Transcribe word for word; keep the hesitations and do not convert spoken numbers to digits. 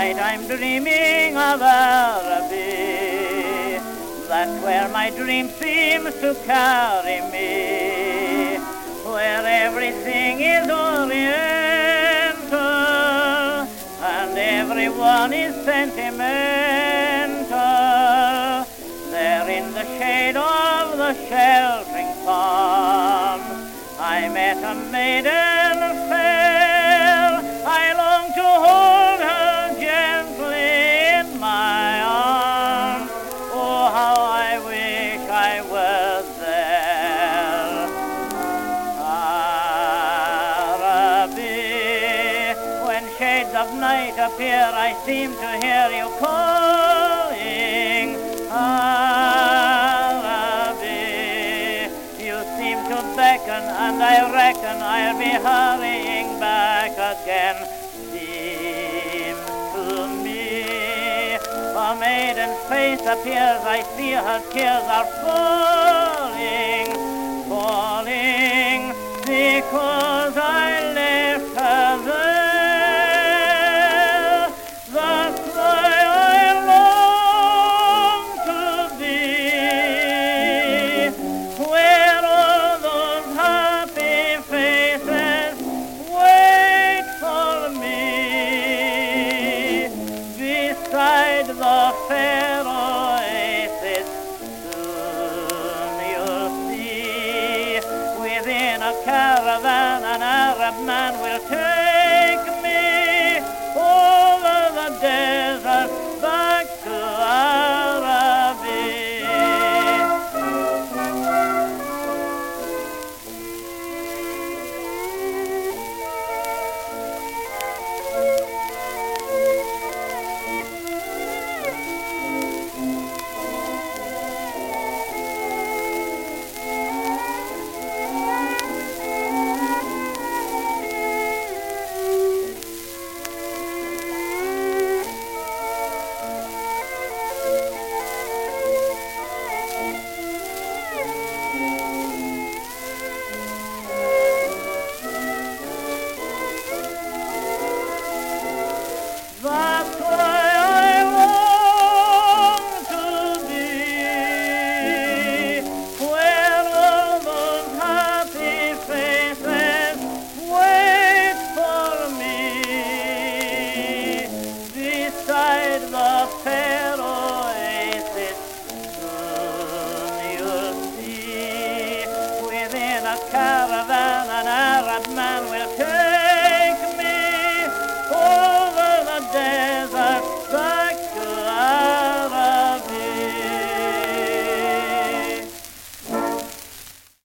night I'm dreaming of Araby. That's where my dream seems to carry me, where everything is oriental and everyone is sentimental. There in the shade of the sheltering palms I met a maiden fair. I long to hold her gently in my arms. Oh, how I wish I were there. Araby, when shades of night appear, I seem to hear you calling. Araby, you seem to beckon, and I reckon I'll be hurrying back again. Seems to me a maiden's face appears, I see her tears are falling, falling, because I left her there. That's why I long to be where all those happy faces wait for me, beside the fair oasis. Soon you'll see, within a caravan an Arab man will take me over the desert back to Araby. That's why I long to be where all those happy faces wait for me, beside the fair oasis. Soon you'll see, within a caravan